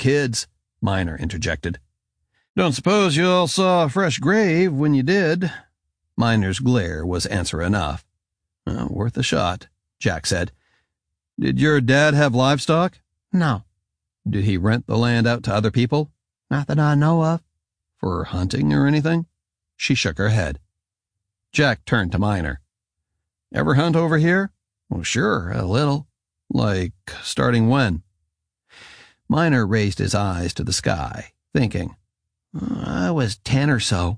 kids," Miner interjected. "Don't suppose you all saw a fresh grave when you did." Miner's glare was answer enough. "Worth a shot," Jack said. "Did your dad have livestock?" "No." "Did he rent the land out to other people?" "Not that I know of." "For hunting or anything?" She shook her head. Jack turned to Miner. "Ever hunt over here?" "Well, sure, a little." "Like, starting when?" Miner raised his eyes to the sky, thinking. "I was 10 or so.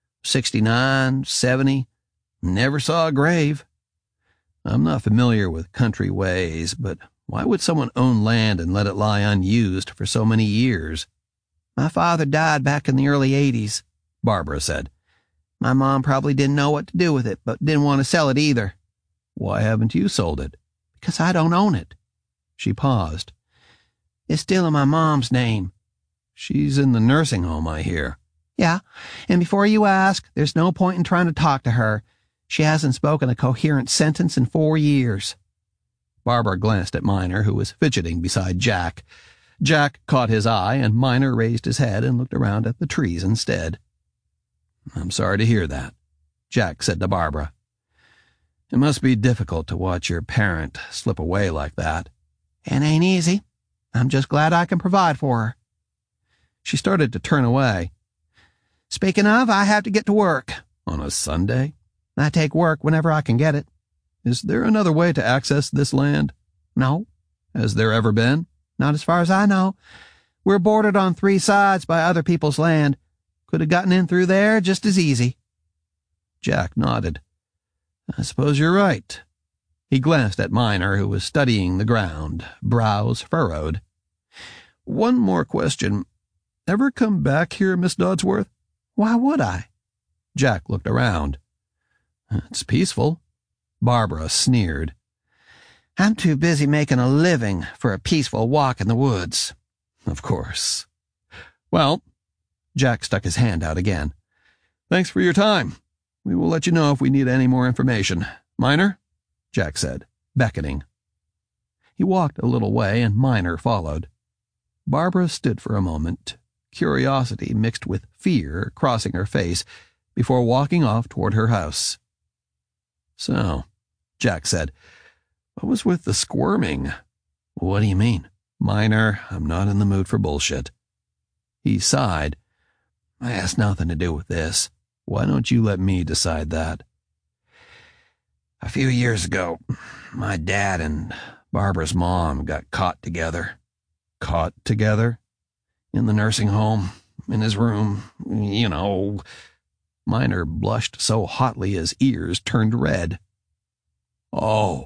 69, 70. Never saw a grave." "I'm not familiar with country ways, but why would someone own land and let it lie unused for so many years?" "My father died back in the early 80s, Barbara said. My mom probably didn't know what to do with it, but didn't want to sell it either." "Why haven't you sold it?" "Because I don't own it." She paused. "It's still in my mom's name." "She's in the nursing home, I hear." "Yeah, and before you ask, there's no point in trying to talk to her. She hasn't spoken a coherent sentence in 4 years. Barbara glanced at Miner, who was fidgeting beside Jack. Jack caught his eye, and Miner raised his head and looked around at the trees instead. "I'm sorry to hear that," Jack said to Barbara. "It must be difficult to watch your parent slip away like that." "It ain't easy. I'm just glad I can provide for her." She started to turn away. "Speaking of, I have to get to work." "On a Sunday?" "I take work whenever I can get it." "Is there another way to access this land?" "No." "Has there ever been?" "Not as far as I know. We're bordered on 3 sides by other people's land. Could have gotten in through there just as easy." Jack nodded. "I suppose you're right." He glanced at Miner, who was studying the ground, brows furrowed. "One more question. Ever come back here, Miss Dodsworth?" "Why would I?" Jack looked around. "It's peaceful." Barbara sneered. "I'm too busy making a living for a peaceful walk in the woods." "Of course. Well," Jack stuck his hand out again. "Thanks for your time. We will let you know if we need any more information. Miner?" Jack said, beckoning. He walked a little way, and Miner followed. Barbara stood for a moment, curiosity mixed with fear crossing her face, before walking off toward her house. "So," Jack said, "what was with the squirming?" "What do you mean?" "Miner, I'm not in the mood for bullshit." He sighed. "It has nothing to do with this. Why don't you let me decide that?" "A few years ago, my dad and Barbara's mom got caught together." "Caught together?" "In the nursing home, in his room, you know." Miner blushed so hotly his ears turned red. "Oh."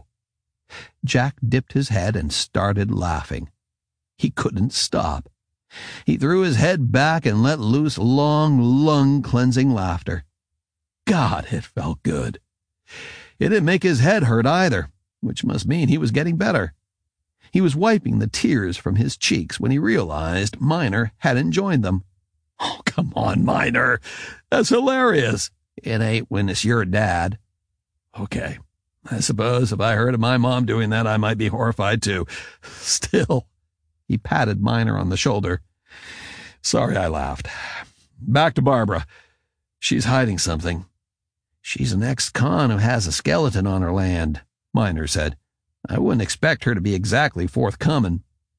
Jack dipped his head and started laughing. He couldn't stop. He threw his head back and let loose long, lung-cleansing laughter. God, it felt good. It didn't make his head hurt either, which must mean he was getting better. He was wiping the tears from his cheeks when he realized Miner hadn't joined them. "Oh, come on, Miner. That's hilarious." "It ain't when it's your dad." "Okay. I suppose if I heard of my mom doing that, I might be horrified too. Still." He patted Miner on the shoulder. "Sorry I laughed. Back to Barbara. She's hiding something." "She's an ex-con who has a skeleton on her land," Miner said. "I wouldn't expect her to be exactly forthcoming."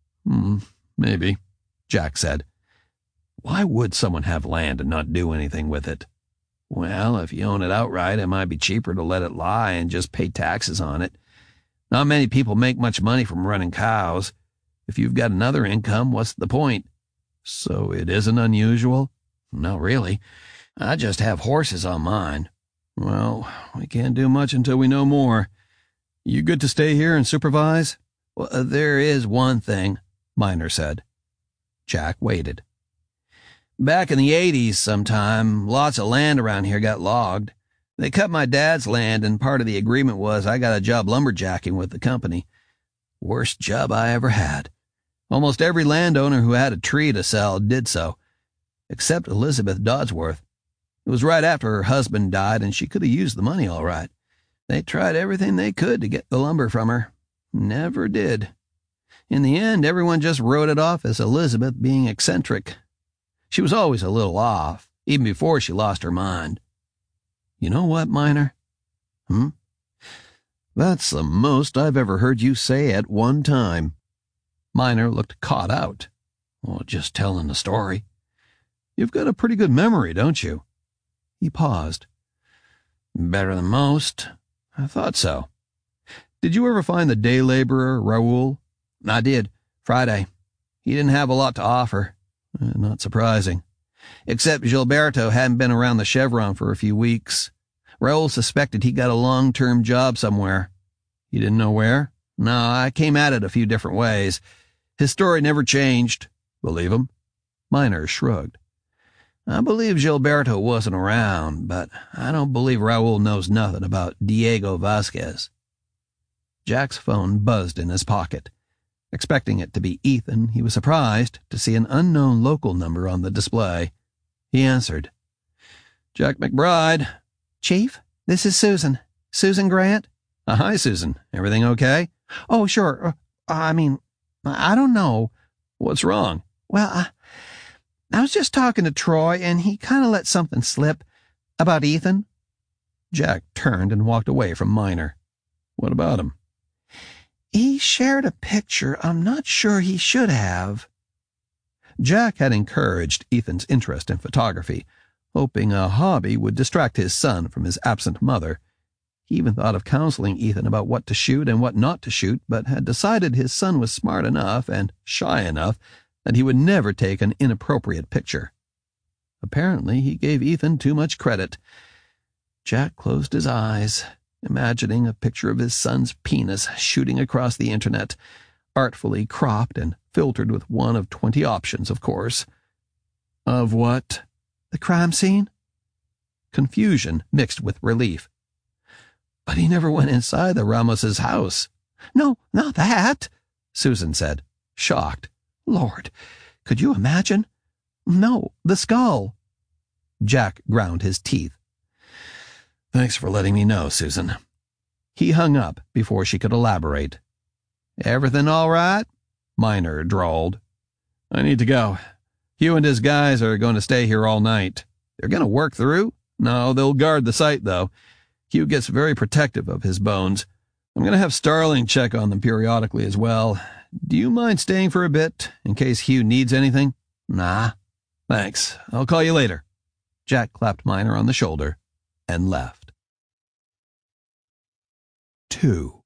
Maybe," Jack said. "Why would someone have land and not do anything with it?" "Well, if you own it outright, it might be cheaper to let it lie and just pay taxes on it. Not many people make much money from running cows. If you've got another income, what's the point?" "So it isn't unusual?" "Not really. I just have horses on mine." "Well, we can't do much until we know more. You good to stay here and supervise?" "Well, there is one thing," Miner said. Jack waited. "Back in the 80s sometime, lots of land around here got logged. They cut my dad's land, and part of the agreement was I got a job lumberjacking with the company. Worst job I ever had. Almost every landowner who had a tree to sell did so, except Elizabeth Dodsworth. It was right after her husband died, and she could have used the money all right. They tried everything they could to get the lumber from her. Never did. In the end, everyone just wrote it off as Elizabeth being eccentric. She was always a little off, even before she lost her mind. You know what, Miner? That's the most I've ever heard you say at one time. Miner looked caught out. Well, just telling the story. You've got a pretty good memory, don't you? He paused. Better than most. I thought so. Did you ever find the day laborer, Raoul? I did. Friday. He didn't have a lot to offer. Not surprising. Except Gilberto hadn't been around the Chevron for a few weeks. Raoul suspected he got a long-term job somewhere. You didn't know where? No, I came at it a few different ways. His story never changed. Believe him? Miner shrugged. I believe Gilberto wasn't around, but I don't believe Raoul knows nothing about Diego Vasquez. Jack's phone buzzed in his pocket. Expecting it to be Ethan, he was surprised to see an unknown local number on the display. He answered. Jack McBride. Chief, this is Susan. Susan Grant? Hi, Susan. Everything okay? Oh, sure. I don't know. What's wrong? Well, I was just talking to Troy, and he kind of let something slip about Ethan. Jack turned and walked away from Miner. What about him? He shared a picture I'm not sure he should have. Jack had encouraged Ethan's interest in photography, hoping a hobby would distract his son from his absent mother. He even thought of counseling Ethan about what to shoot and what not to shoot, but had decided his son was smart enough and shy enough that he would never take an inappropriate picture. Apparently, he gave Ethan too much credit. Jack closed his eyes, imagining a picture of his son's penis shooting across the internet, artfully cropped and filtered with one of 20 options, of course. Of what? The crime scene? Confusion mixed with relief. But he never went inside the Ramoses' house. No, not that, Susan said, shocked. Lord, could you imagine? No, the skull. Jack ground his teeth. Thanks for letting me know, Susan. He hung up before she could elaborate. Everything all right? Miner drawled. I need to go. Hugh and his guys are going to stay here all night. They're going to work through? No, they'll guard the site, though. Hugh gets very protective of his bones. I'm going to have Starling check on them periodically as well. Do you mind staying for a bit, in case Hugh needs anything? Nah. Thanks. I'll call you later. Jack clapped Miner on the shoulder and left. 2.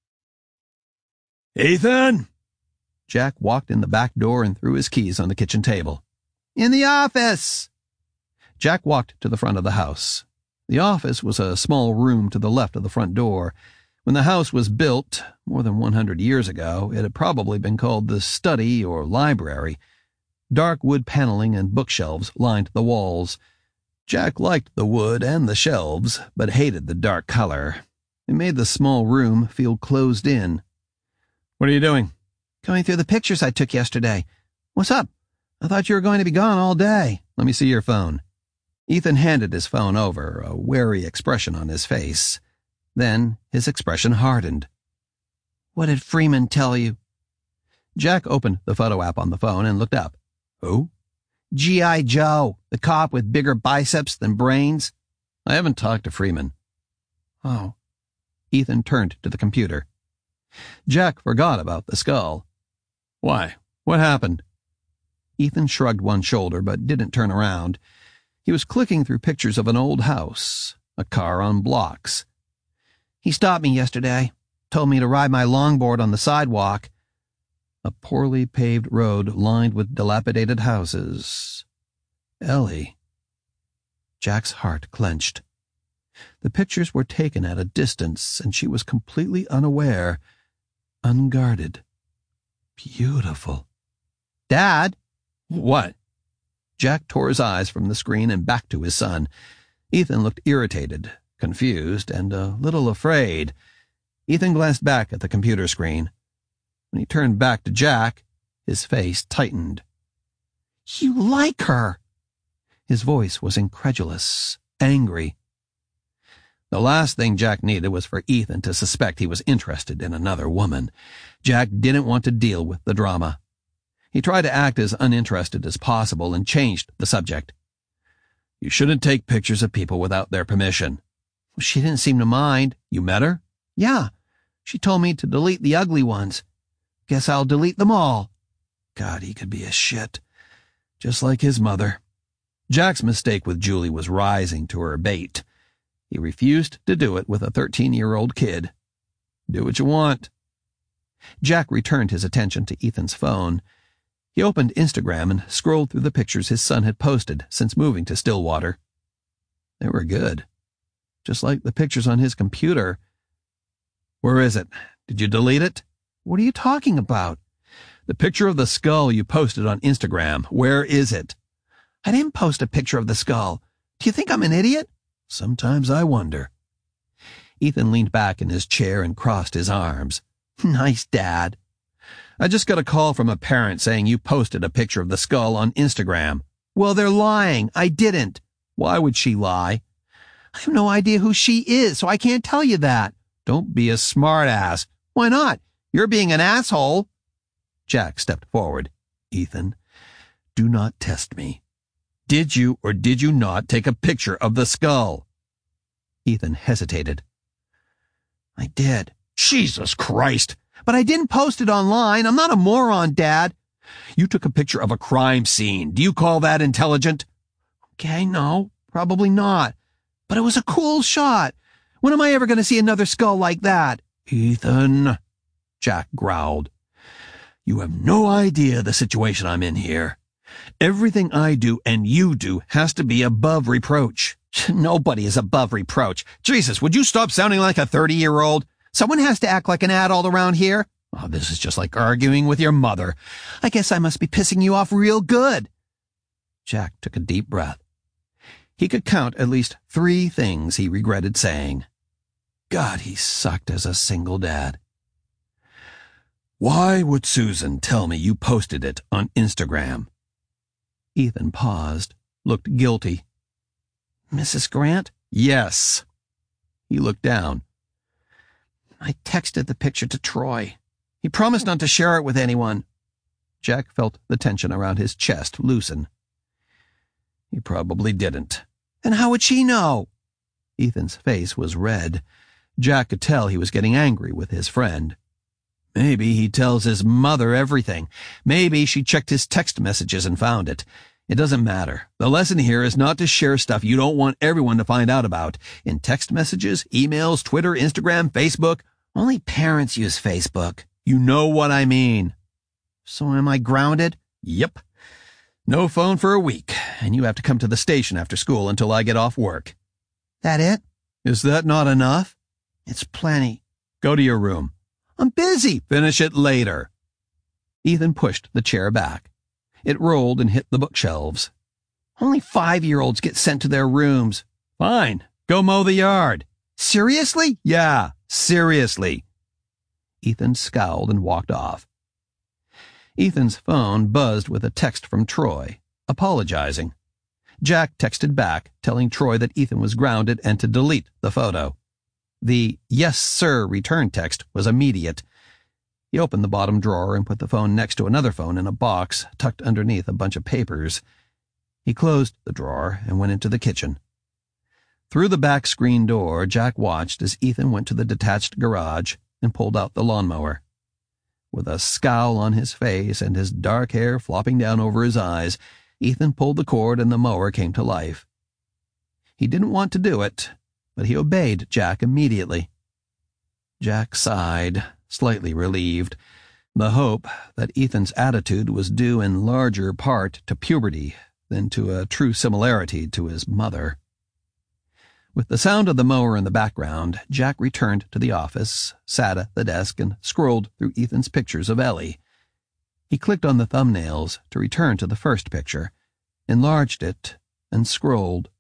Ethan! Jack walked in the back door and threw his keys on the kitchen table. In the office! Jack walked to the front of the house. The office was a small room to the left of the front door. When the house was built, more than 100 years ago, it had probably been called the study or library. Dark wood paneling and bookshelves lined the walls. Jack liked the wood and the shelves, but hated the dark color. It made the small room feel closed in. What are you doing? Going through the pictures I took yesterday. What's up? I thought you were going to be gone all day. Let me see your phone. Ethan handed his phone over, a wary expression on his face. Then his expression hardened. What did Freeman tell you? Jack opened the photo app on the phone and looked up. Who? G.I. Joe, the cop with bigger biceps than brains. I haven't talked to Freeman. Oh. Ethan turned to the computer. Jack forgot about the skull. Why? What happened? Ethan shrugged one shoulder but didn't turn around. He was clicking through pictures of an old house, a car on blocks. He stopped me yesterday, told me to ride my longboard on the sidewalk. A poorly paved road lined with dilapidated houses. Ellie. Jack's heart clenched. The pictures were taken at a distance, and she was completely unaware, unguarded. Beautiful. Dad? What? Jack tore his eyes from the screen and back to his son. Ethan looked irritated, confused, and a little afraid. Ethan glanced back at the computer screen. When he turned back to Jack, his face tightened. You like her? His voice was incredulous, angry. The last thing Jack needed was for Ethan to suspect he was interested in another woman. Jack didn't want to deal with the drama. He tried to act as uninterested as possible and changed the subject. You shouldn't take pictures of people without their permission. She didn't seem to mind. You met her? Yeah. She told me to delete the ugly ones. Guess I'll delete them all. God, he could be a shit. Just like his mother. Jack's mistake with Julie was rising to her bait. He refused to do it with a 13-year-old kid. Do what you want. Jack returned his attention to Ethan's phone. He opened Instagram and scrolled through the pictures his son had posted since moving to Stillwater. They were good. Just like the pictures on his computer. Where is it? Did you delete it? What are you talking about? The picture of the skull you posted on Instagram. Where is it? I didn't post a picture of the skull. Do you think I'm an idiot? Sometimes I wonder. Ethan leaned back in his chair and crossed his arms. Nice, Dad. I just got a call from a parent saying you posted a picture of the skull on Instagram. Well, they're lying. I didn't. Why would she lie? I have no idea who she is, so I can't tell you that. Don't be a smartass. Why not? You're being an asshole. Jack stepped forward. Ethan, do not test me. Did you or did you not take a picture of the skull? Ethan hesitated. I did. Jesus Christ! But I didn't post it online. I'm not a moron, Dad. You took a picture of a crime scene. Do you call that intelligent? Okay, no, probably not. But it was a cool shot. When am I ever going to see another skull like that? Ethan, Jack growled. You have no idea the situation I'm in here. Everything I do and you do has to be above reproach. Nobody is above reproach. Jesus, would you stop sounding like a 30-year-old? Someone has to act like an adult around here. Oh, this is just like arguing with your mother. I guess I must be pissing you off real good. Jack took a deep breath. He could count at least 3 things he regretted saying. God, he sucked as a single dad. Why would Susan tell me you posted it on Instagram? Ethan paused, looked guilty. Mrs. Grant? Yes. He looked down. I texted the picture to Troy. He promised not to share it with anyone. Jack felt the tension around his chest loosen. He probably didn't. Then how would she know? Ethan's face was red. Jack could tell he was getting angry with his friend. Maybe he tells his mother everything. Maybe she checked his text messages and found it. It doesn't matter. The lesson here is not to share stuff you don't want everyone to find out about. In text messages, emails, Twitter, Instagram, Facebook. Only parents use Facebook. You know what I mean. So am I grounded? Yep. No phone for a week, and you have to come to the station after school until I get off work. That it? Is that not enough? It's plenty. Go to your room. I'm busy. Finish it later. Ethan pushed the chair back. It rolled and hit the bookshelves. Only 5-year-olds get sent to their rooms. Fine. Go mow the yard. Seriously? Yeah, seriously. Ethan scowled and walked off. Ethan's phone buzzed with a text from Troy, apologizing. Jack texted back, telling Troy that Ethan was grounded and to delete the photo. The "yes, sir" return text was immediate. He opened the bottom drawer and put the phone next to another phone in a box tucked underneath a bunch of papers. He closed the drawer and went into the kitchen. Through the back screen door, Jack watched as Ethan went to the detached garage and pulled out the lawnmower. With a scowl on his face and his dark hair flopping down over his eyes, Ethan pulled the cord and the mower came to life. He didn't want to do it, but he obeyed Jack immediately. Jack sighed, slightly relieved, the hope that Ethan's attitude was due in larger part to puberty than to a true similarity to his mother. With the sound of the mower in the background, Jack returned to the office, sat at the desk, and scrolled through Ethan's pictures of Ellie. He clicked on the thumbnails to return to the first picture, enlarged it, and scrolled.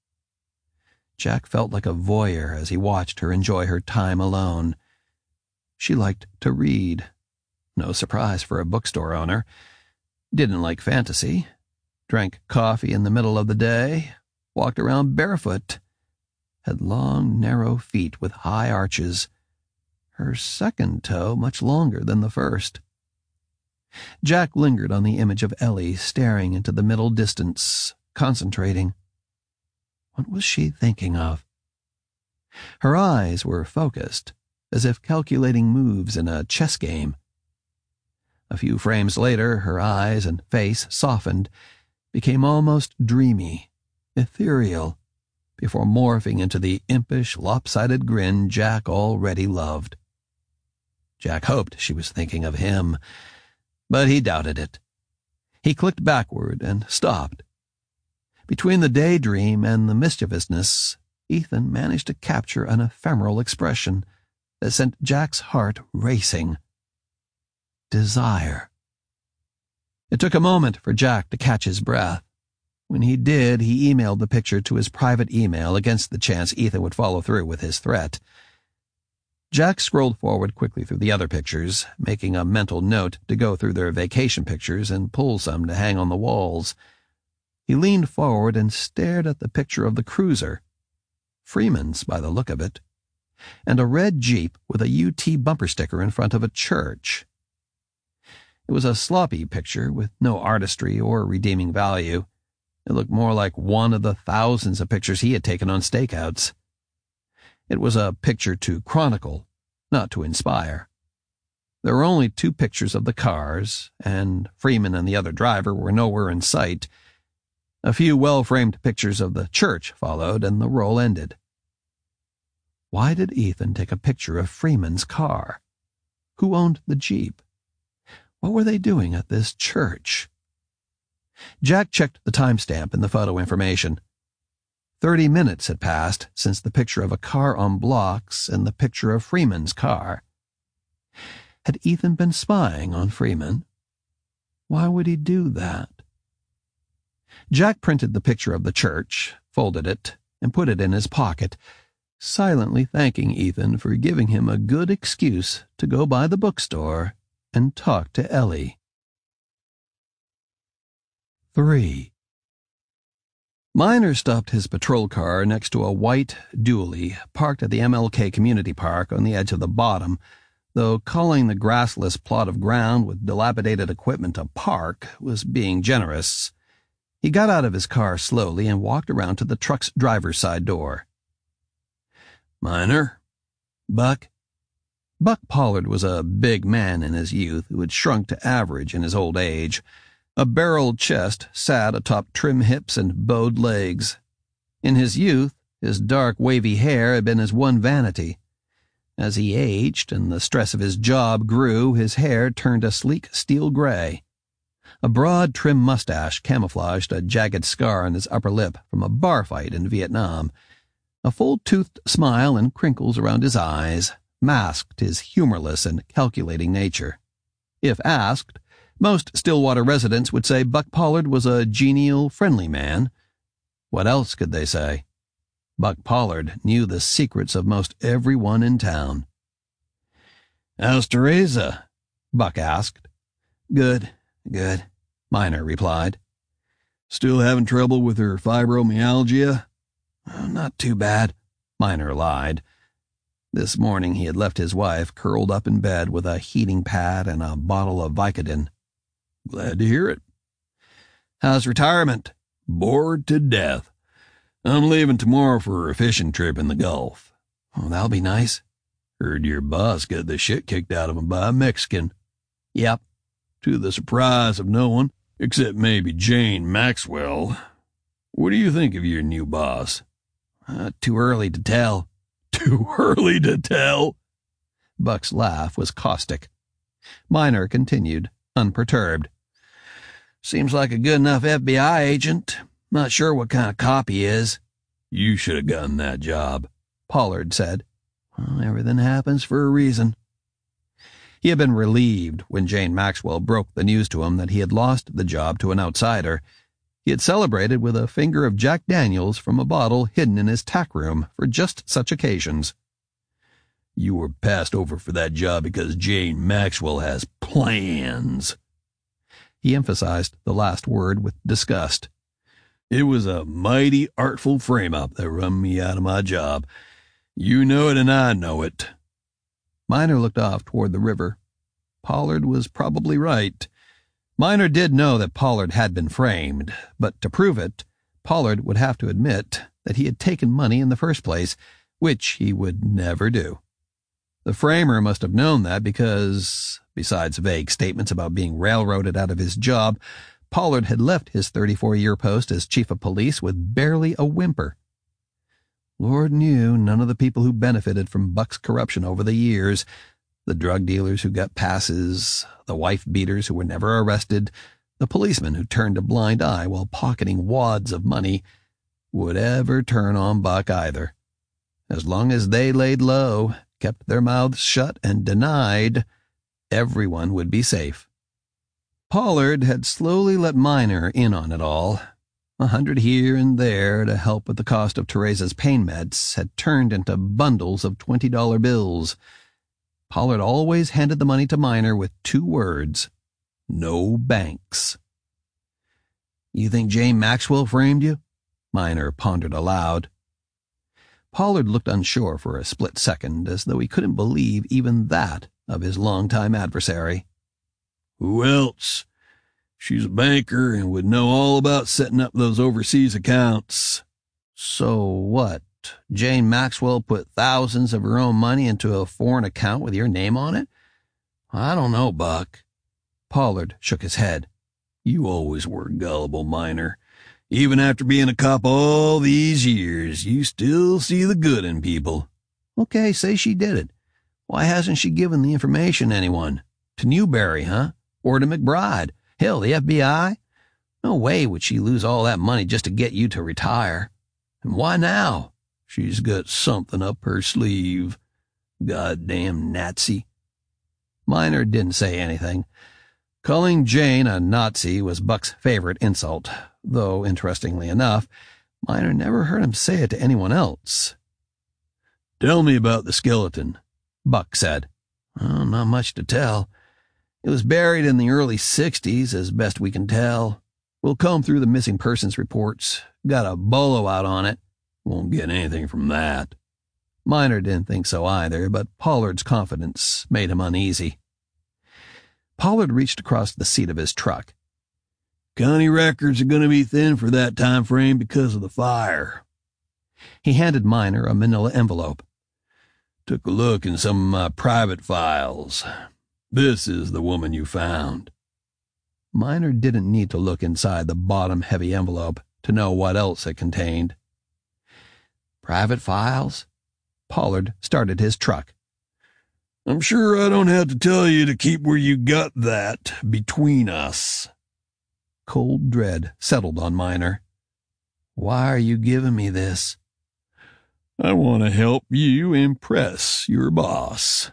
Jack felt like a voyeur as he watched her enjoy her time alone. She liked to read. No surprise for a bookstore owner. Didn't like fantasy. Drank coffee in the middle of the day. Walked around barefoot. had long, narrow feet with high arches, her second toe much longer than the first. Jack lingered on the image of Ellie, staring into the middle distance, concentrating. What was she thinking of? Her eyes were focused, as if calculating moves in a chess game. A few frames later, her eyes and face softened, became almost dreamy, ethereal, before morphing into the impish, lopsided grin Jack already loved. Jack hoped she was thinking of him, but he doubted it. He clicked backward and stopped. Between the daydream and the mischievousness, Ethan managed to capture an ephemeral expression that sent Jack's heart racing. Desire. It took a moment for Jack to catch his breath. When he did, he emailed the picture to his private email against the chance Ethan would follow through with his threat. Jack scrolled forward quickly through the other pictures, making a mental note to go through their vacation pictures and pull some to hang on the walls. He leaned forward and stared at the picture of the cruiser, Freeman's by the look of it, and a red Jeep with a UT bumper sticker in front of a church. It was a sloppy picture with no artistry or redeeming value. It looked more like one of the thousands of pictures he had taken on stakeouts. It was a picture to chronicle, not to inspire. There were only 2 pictures of the cars, and Freeman and the other driver were nowhere in sight. A few well-framed pictures of the church followed, and the roll ended. Why did Ethan take a picture of Freeman's car? Who owned the Jeep? What were they doing at this church? Jack checked the timestamp in the photo information. 30 minutes had passed since the picture of a car on blocks and the picture of Freeman's car. Had Ethan been spying on Freeman? Why would he do that? Jack printed the picture of the church, folded it, and put it in his pocket, silently thanking Ethan for giving him a good excuse to go by the bookstore and talk to Ellie. 3. Miner stopped his patrol car next to a white dually parked at the MLK Community Park on the edge of the bottom, though calling the grassless plot of ground with dilapidated equipment a park was being generous. He got out of his car slowly and walked around to the truck's driver's side door. "Miner? Buck?" Buck Pollard was a big man in his youth who had shrunk to average in his old age. A barreled chest sat atop trim hips and bowed legs. In his youth, his dark, wavy hair had been his one vanity. As he aged and the stress of his job grew, his hair turned a sleek steel gray. A broad, trim mustache camouflaged a jagged scar on his upper lip from a bar fight in Vietnam. A full-toothed smile and crinkles around his eyes masked his humorless and calculating nature. If asked, most Stillwater residents would say Buck Pollard was a genial, friendly man. What else could they say? Buck Pollard knew the secrets of most everyone in town. "How's Teresa?" Buck asked. Good, Miner replied. "Still having trouble with her fibromyalgia?" "Not too bad," Miner lied. This morning he had left his wife curled up in bed with a heating pad and a bottle of Vicodin. "Glad to hear it." "How's retirement?" "Bored to death. I'm leaving tomorrow for a fishing trip in the Gulf." "Oh, that'll be nice." "Heard your boss got the shit kicked out of him by a Mexican." "Yep." "To the surprise of no one, except maybe Jane Maxwell. What do you think of your new boss?" "Too early to tell." "Too early to tell?" Buck's laugh was caustic. Miner continued, unperturbed. "Seems like a good enough FBI agent. Not sure what kind of cop he is." "You should have gotten that job," Pollard said. "Well, everything happens for a reason." He had been relieved when Jane Maxwell broke the news to him that he had lost the job to an outsider. He had celebrated with a finger of Jack Daniels from a bottle hidden in his tack room for just such occasions. "You were passed over for that job because Jane Maxwell has plans." He emphasized the last word with disgust. It was a mighty artful frame-up that run me out of my job. You know it and I know it." Miner looked off toward the river. Pollard was probably right. Miner did know that Pollard had been framed, but to prove it, Pollard would have to admit that he had taken money in the first place, which he would never do. The framer must have known that because, besides vague statements about being railroaded out of his job, Pollard had left his 34-year post as chief of police with barely a whimper. Lord knew none of the people who benefited from Buck's corruption over the years, the drug dealers who got passes, the wife-beaters who were never arrested, the policemen who turned a blind eye while pocketing wads of money, would ever turn on Buck either. As long as they laid low, kept their mouths shut, and denied, everyone would be safe. Pollard had slowly let Miner in on it all. $100 here and there to help with the cost of Teresa's pain meds had turned into bundles of $20 bills. Pollard always handed the money to Miner with 2 words: "No banks." "You think Jane Maxwell framed you?" Miner pondered aloud. Pollard looked unsure for a split second, as though he couldn't believe even that of his longtime adversary. "Who else? She's a banker and would know all about setting up those overseas accounts." "So what? Jane Maxwell put thousands of her own money into a foreign account with your name on it?" "I don't know, Buck." Pollard shook his head. "You always were gullible, Miner. Even after being a cop all these years, you still see the good in people." "Okay, say she did it. Why hasn't she given the information to anyone? To Newberry, huh? Or to McBride? Hell, the FBI? No way would she lose all that money just to get you to retire. And why now? She's got something up her sleeve. Goddamn Nazi." Miner didn't say anything. Calling Jane a Nazi was Buck's favorite insult, though, interestingly enough, Miner never heard him say it to anyone else. "Tell me about the skeleton," Buck said. "Oh, not much to tell. It was buried in the early 60s, as best we can tell. We'll comb through the missing persons reports. Got a bolo out on it." "Won't get anything from that." Miner didn't think so either, but Pollard's confidence made him uneasy. Pollard reached across the seat of his truck. "County records are going to be thin for that time frame because of the fire." He handed Miner a manila envelope. "Took a look in some of my private files. This is the woman you found." Miner didn't need to look inside the bottom-heavy envelope to know what else it contained. "Private files?" Pollard started his truck. "I'm sure I don't have to tell you to keep where you got that between us." Cold dread settled on Miner. "Why are you giving me this?" "I want to help you impress your boss."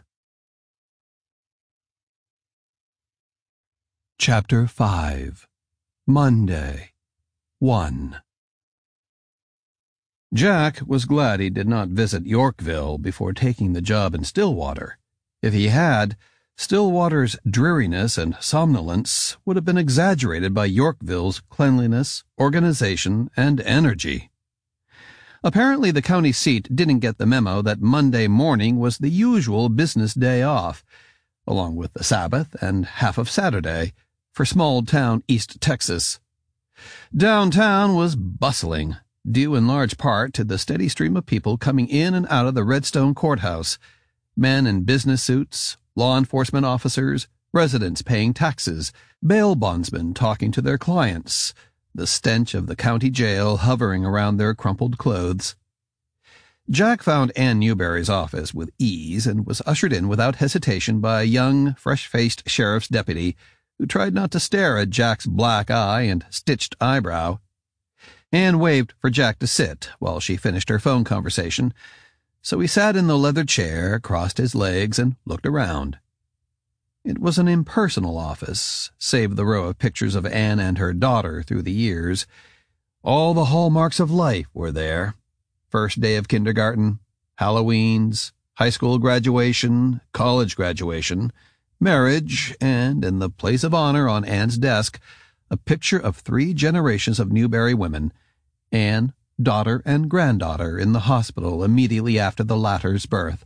Chapter 5. Monday 1. Jack was glad he did not visit Yorkville before taking the job in Stillwater. If he had, Stillwater's dreariness and somnolence would have been exaggerated by Yorkville's cleanliness, organization, and energy. Apparently the county seat didn't get the memo that Monday morning was the usual business day off, along with the Sabbath and half of Saturday, for small-town East Texas. Downtown was bustling, due in large part to the steady stream of people coming in and out of the Redstone Courthouse, men in business suits, law enforcement officers, residents paying taxes, bail bondsmen talking to their clients, the stench of the county jail hovering around their crumpled clothes. Jack found Ann Newberry's office with ease and was ushered in without hesitation by a young, fresh-faced sheriff's deputy who tried not to stare at Jack's black eye and stitched eyebrow. Ann waved for Jack to sit while she finished her phone conversation, so he sat in the leather chair, crossed his legs, and looked around. It was an impersonal office, save the row of pictures of Ann and her daughter through the years. All the hallmarks of life were there. First day of kindergarten, Halloweens, high school graduation, college graduation, marriage, and, in the place of honor on Ann's desk, a picture of 3 generations of Newberry women, Anne, daughter, and granddaughter in the hospital immediately after the latter's birth.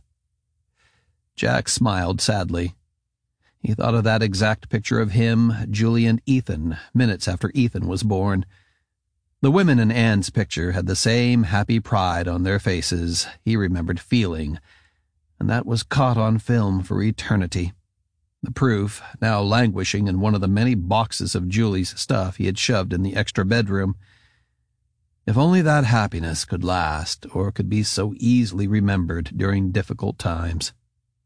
Jack smiled sadly. He thought of that exact picture of him, Julie, and Ethan minutes after Ethan was born. The women in Anne's picture had the same happy pride on their faces he remembered feeling, and that was caught on film for eternity. The proof, now languishing in one of the many boxes of Julie's stuff he had shoved in the extra bedroom. If only that happiness could last, or could be so easily remembered during difficult times.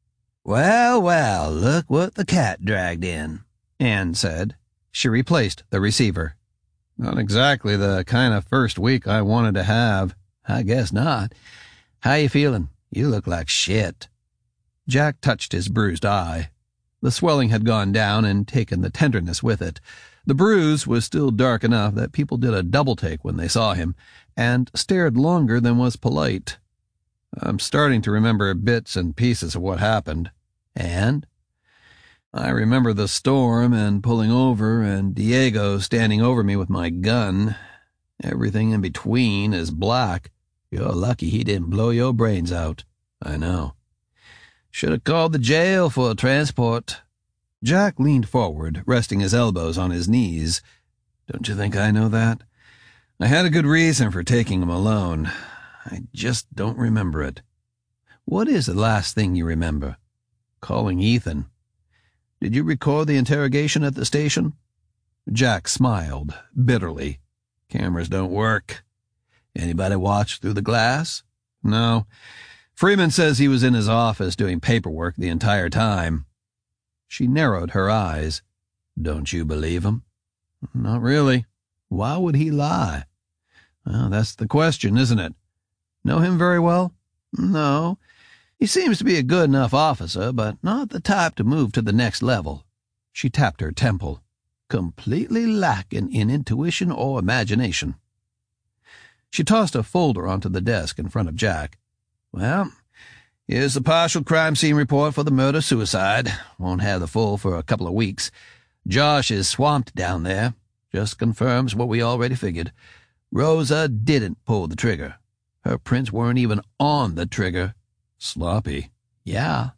"Well, well, look what the cat dragged in," Anne said. She replaced the receiver. "Not exactly the kind of first week I wanted to have." "I guess not. How you feeling? You look like shit." Jack touched his bruised eye. The swelling had gone down and taken the tenderness with it. The bruise was still dark enough that people did a double-take when they saw him, and stared longer than was polite. "I'm starting to remember bits and pieces of what happened." "And?" "I remember the storm and pulling over and Diego standing over me with my gun. Everything in between is black." "You're lucky he didn't blow your brains out." "I know." "Should have called the jail for a transport." Jack leaned forward, resting his elbows on his knees. "Don't you think I know that? I had a good reason for taking him alone. I just don't remember it." "What is the last thing you remember?" "Calling Ethan." "Did you record the interrogation at the station?" Jack smiled bitterly. "Cameras don't work." "Anybody watch through the glass?" "No. Freeman says he was in his office doing paperwork the entire time." She narrowed her eyes. "Don't you believe him?" "Not really." "Why would he lie?" "Well, that's the question, isn't it? Know him very well?" "No. He seems to be a good enough officer, but not the type to move to the next level." She tapped her temple. "Completely lacking in intuition or imagination." She tossed a folder onto the desk in front of Jack. "Well, here's the partial crime scene report for the murder-suicide. Won't have the full for a couple of weeks. Josh is swamped down there. Just confirms what we already figured. Rosa didn't pull the trigger. Her prints weren't even on the trigger." "Sloppy." "Yeah."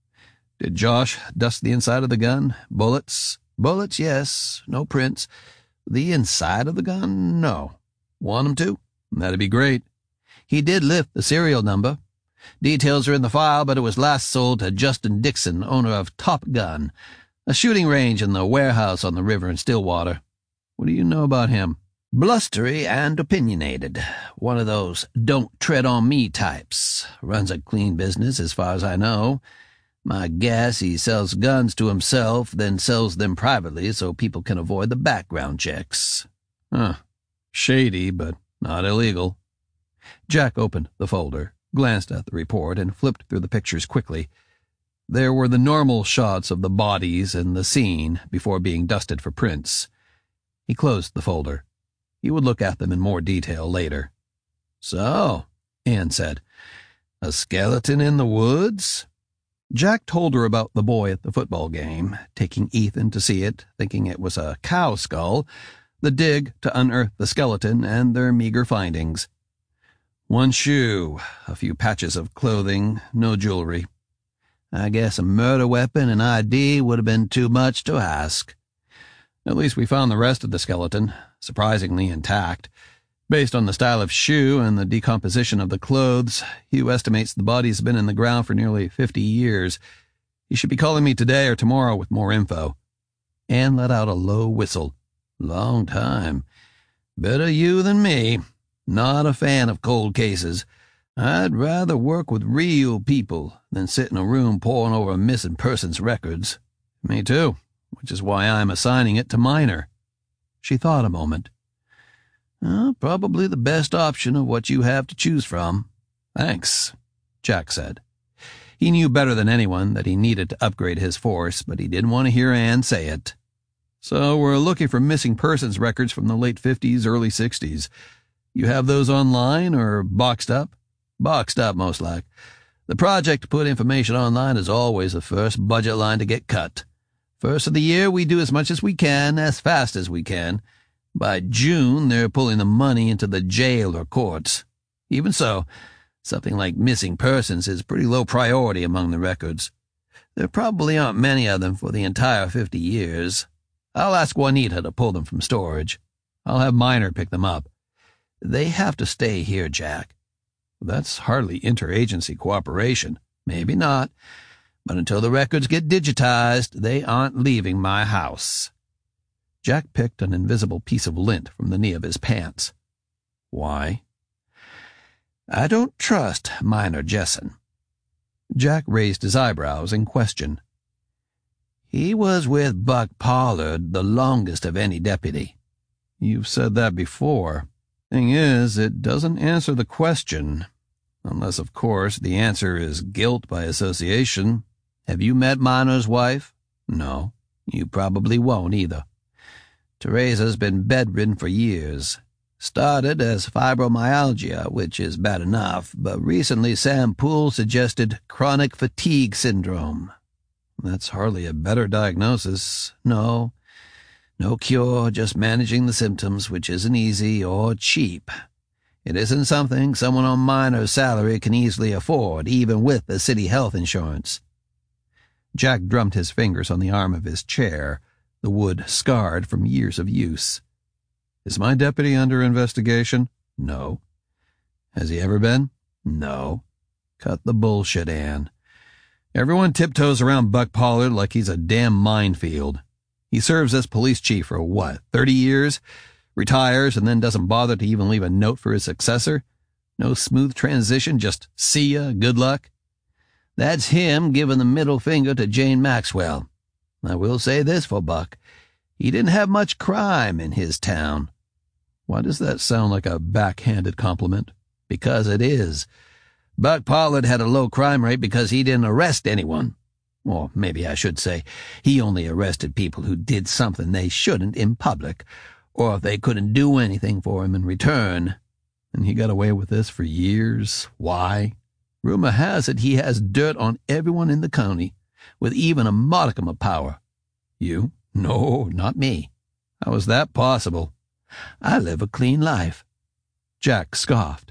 "Did Josh dust the inside of the gun? Bullets?" "Bullets, yes. No prints. The inside of the gun, no." "Want him to?" "That'd be great." "He did lift the serial number. Details are in the file, but it was last sold to Justin Dixon, owner of Top Gun, a shooting range in the warehouse on the river in Stillwater." "What do you know about him?" "Blustery and opinionated. One of those don't-tread-on-me types. Runs a clean business as far as I know. My guess he sells guns to himself, then sells them privately so people can avoid the background checks." "Huh. Shady, but not illegal." Jack opened the folder, glanced at the report, and flipped through the pictures quickly. There were the normal shots of the bodies and the scene before being dusted for prints. He closed the folder. He would look at them in more detail later. "So," Anne said, "a skeleton in the woods?" Jack told her about the boy at the football game, taking Ethan to see it, thinking it was a cow skull, the dig to unearth the skeleton, and their meager findings. One shoe, a few patches of clothing, no jewelry. "I guess a murder weapon and ID would have been too much to ask." "At least we found the rest of the skeleton, surprisingly intact. Based on the style of shoe and the decomposition of the clothes, Hugh estimates the body's been in the ground for nearly 50 years. He should be calling me today or tomorrow with more info." Anne let out a low whistle. "Long time. Better you than me. Not a fan of cold cases. I'd rather work with real people than sit in a room poring over missing persons records." "Me too, which is why I'm assigning it to Miner." She thought a moment. Probably the best option of what you have to choose from." "Thanks," Jack said. He knew better than anyone that he needed to upgrade his force, but he didn't want to hear Anne say it. "So we're looking for missing persons records from the late 50s, early 60s. You have those online or boxed up?" "Boxed up, most like. The project to put information online is always the first budget line to get cut. First of the year, we do as much as we can, as fast as we can. By June, they're pulling the money into the jail or courts. Even so, something like missing persons is pretty low priority among the records. There probably aren't many of them for the entire 50 years. I'll ask Juanita to pull them from storage. I'll have Miner pick them up. They have to stay here, Jack. That's hardly interagency cooperation. Maybe not, but until the records get digitized, they aren't leaving my house. Jack picked an invisible piece of lint from the knee of his pants. Why? I don't trust Miner Jesson. Jack raised his eyebrows in question. He was with Buck Pollard the longest of any deputy. You've said that before. Thing is, it doesn't answer the question. Unless, of course, the answer is guilt by association. Have you met Miner's wife? No. You probably won't either. Teresa's been bedridden for years. Started as fibromyalgia, which is bad enough, but recently Sam Poole suggested chronic fatigue syndrome. That's hardly a better diagnosis. No cure, just managing the symptoms, which isn't easy or cheap. It isn't something someone on Miner's salary can easily afford, even with the city health insurance. Jack drummed his fingers on the arm of his chair, the wood scarred from years of use. Is my deputy under investigation? No. Has he ever been? No. Cut the bullshit, Ann. Everyone tiptoes around Buck Pollard like he's a damn minefield. He serves as police chief for what, 30 years? Retires and then doesn't bother to even leave a note for his successor? No smooth transition, just see ya, good luck? That's him giving the middle finger to Jane Maxwell. I will say this for Buck. He didn't have much crime in his town. Why does that sound like a backhanded compliment? Because it is. Buck Pollard had a low crime rate because he didn't arrest anyone. Or maybe I should say, he only arrested people who did something they shouldn't in public, or if they couldn't do anything for him in return. And he got away with this for years. Why? Rumor has it he has dirt on everyone in the county, with even a modicum of power. You? No, not me. How is that possible? I live a clean life. Jack scoffed.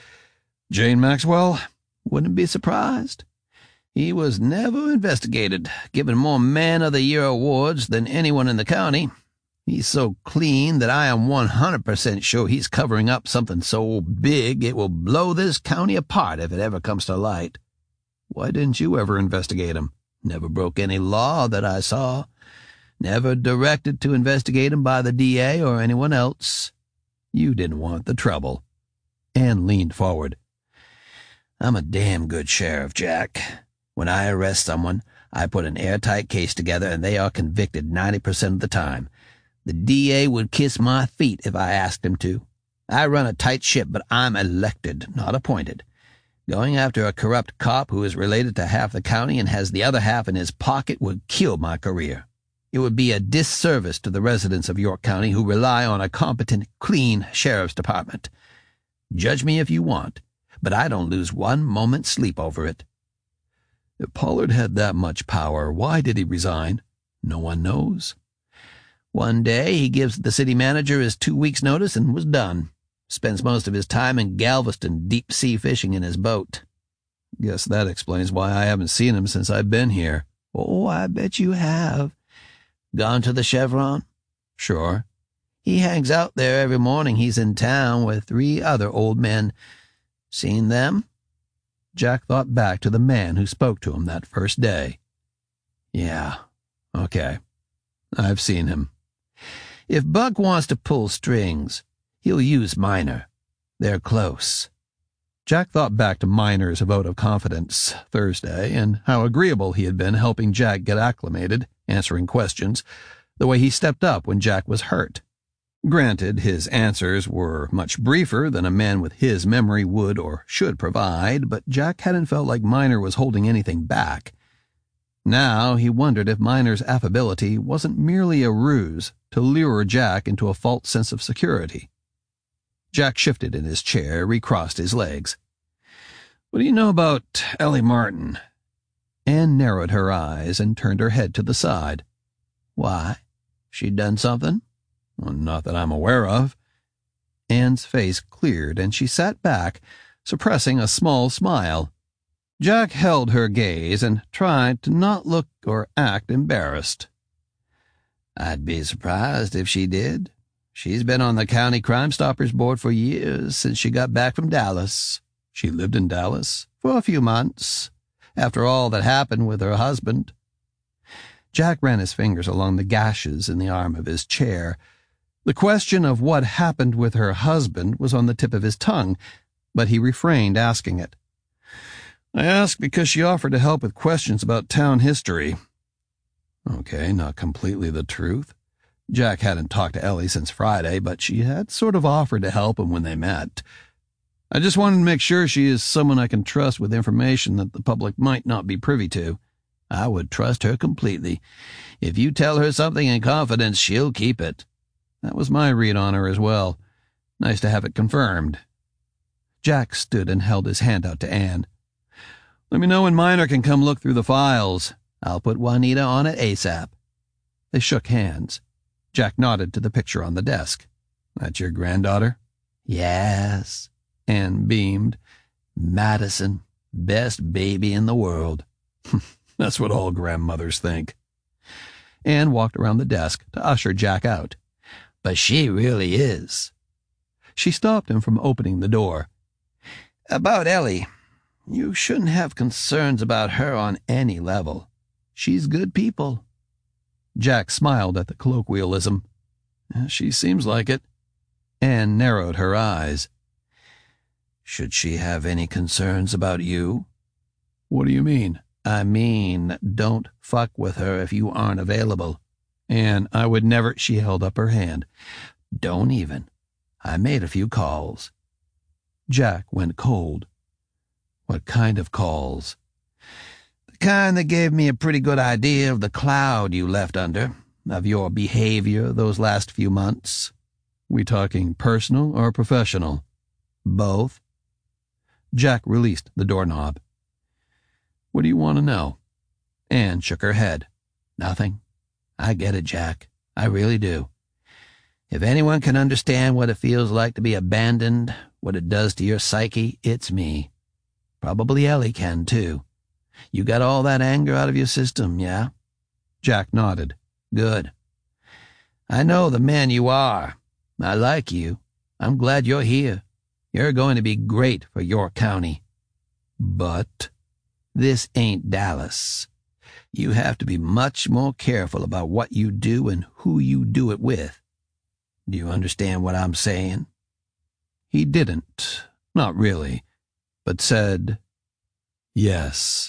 Jane Maxwell? Wouldn't be surprised. He was never investigated, given more Man of the Year awards than anyone in the county. He's so clean that I am 100% sure he's covering up something so big it will blow this county apart if it ever comes to light. Why didn't you ever investigate him? Never broke any law that I saw. Never directed to investigate him by the DA or anyone else. You didn't want the trouble. Ann leaned forward. I'm a damn good sheriff, Jack. When I arrest someone, I put an airtight case together and they are convicted 90% of the time. The DA would kiss my feet if I asked him to. I run a tight ship, but I'm elected, not appointed. Going after a corrupt cop who is related to half the county and has the other half in his pocket would kill my career. It would be a disservice to the residents of York County who rely on a competent, clean sheriff's department. Judge me if you want, but I don't lose one moment's sleep over it. If Pollard had that much power, why did he resign? No one knows. One day he gives the city manager his 2 weeks' notice and was done. Spends most of his time in Galveston deep-sea fishing in his boat. Guess that explains why I haven't seen him since I've been here. Oh, I bet you have. Gone to the Chevron? Sure. He hangs out there every morning he's in town with 3 other old men. Seen them? Jack thought back to the man who spoke to him that first day. Yeah, okay. I've seen him. If Buck wants to pull strings, he'll use Miner. They're close. Jack thought back to Miner's vote of confidence Thursday and how agreeable he had been helping Jack get acclimated, answering questions, the way he stepped up when Jack was hurt. Granted, his answers were much briefer than a man with his memory would or should provide, but Jack hadn't felt like Miner was holding anything back. Now he wondered if Miner's affability wasn't merely a ruse to lure Jack into a false sense of security. Jack shifted in his chair, recrossed his legs. What do you know about Ellie Martin? Ann narrowed her eyes and turned her head to the side. Why? She done something? Well, not that I'm aware of. Anne's face cleared, and she sat back, suppressing a small smile. Jack held her gaze and tried to not look or act embarrassed. I'd be surprised if she did. She's been on the County Crime Stoppers Board for years, since she got back from Dallas. She lived in Dallas? For a few months, after all that happened with her husband. Jack ran his fingers along the gashes in the arm of his chair. The question of what happened with her husband was on the tip of his tongue, but he refrained asking it. I asked because she offered to help with questions about town history. Okay, not completely the truth. Jack hadn't talked to Ellie since Friday, but she had sort of offered to help him when they met. I just wanted to make sure she is someone I can trust with information that the public might not be privy to. I would trust her completely. If you tell her something in confidence, she'll keep it. That was my read on her as well. Nice to have it confirmed. Jack stood and held his hand out to Anne. Let me know when Miner can come look through the files. I'll put Juanita on it ASAP. They shook hands. Jack nodded to the picture on the desk. That's your granddaughter? Yes. Anne beamed. Madison, best baby in the world. That's what all grandmothers think. Anne walked around the desk to usher Jack out. But she really is. She stopped him from opening the door. About Ellie, you shouldn't have concerns about her on any level. She's good people. Jack smiled at the colloquialism. She seems like it. Anne narrowed her eyes. Should she have any concerns about you? What do you mean? I mean, don't fuck with her if you aren't available. Anne, I would never— She held up her hand. Don't even. I made a few calls. Jack went cold. What kind of calls? The kind that gave me a pretty good idea of the cloud you left under, of your behavior those last few months. We talking personal or professional? Both. Jack released the doorknob. What do you want to know? Anne shook her head. Nothing. I get it, Jack. I really do. If anyone can understand what it feels like to be abandoned, what it does to your psyche, it's me. Probably Ellie can, too. You got all that anger out of your system, yeah? Jack nodded. Good. I know the man you are. I like you. I'm glad you're here. You're going to be great for York County. But this ain't Dallas. You have to be much more careful about what you do and who you do it with. Do you understand what I'm saying? He didn't. Not really. But said, yes.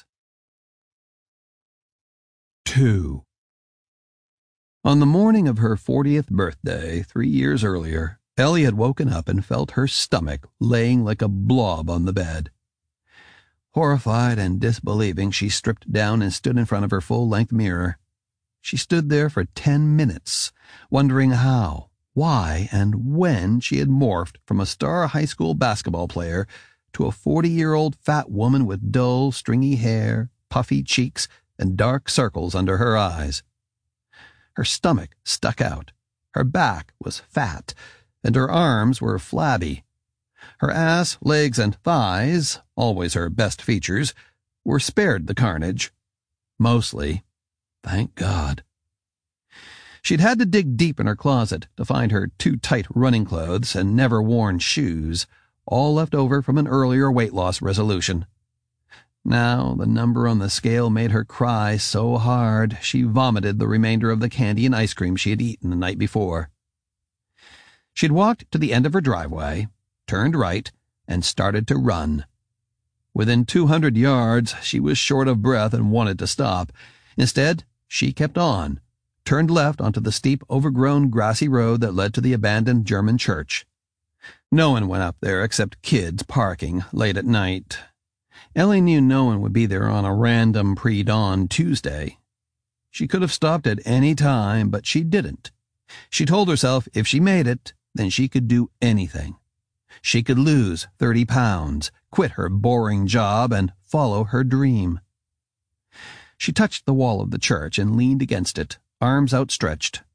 2. On the morning of her 40th birthday, 3 years earlier, Ellie had woken up and felt her stomach laying like a blob on the bed. Horrified and disbelieving, she stripped down and stood in front of her full-length mirror. She stood there for 10 minutes, wondering how, why, and when she had morphed from a star high school basketball player to a 40-year-old fat woman with dull, stringy hair, puffy cheeks, and dark circles under her eyes. Her stomach stuck out, her back was fat, and her arms were flabby. Her ass, legs, and thighs, always her best features, were spared the carnage. Mostly. Thank God. She'd had to dig deep in her closet to find her too-tight running clothes and never-worn shoes, all left over from an earlier weight-loss resolution. Now the number on the scale made her cry so hard she vomited the remainder of the candy and ice cream she had eaten the night before. She'd walked to the end of her driveway, turned right, and started to run. Within 200 yards, she was short of breath and wanted to stop. Instead, she kept on, turned left onto the steep, overgrown, grassy road that led to the abandoned German church. No one went up there except kids parking late at night. Ellie knew no one would be there on a random pre-dawn Tuesday. She could have stopped at any time, but she didn't. She told herself if she made it, then she could do anything. She could lose 30 pounds, quit her boring job, and follow her dream. She touched the wall of the church and leaned against it, arms outstretched,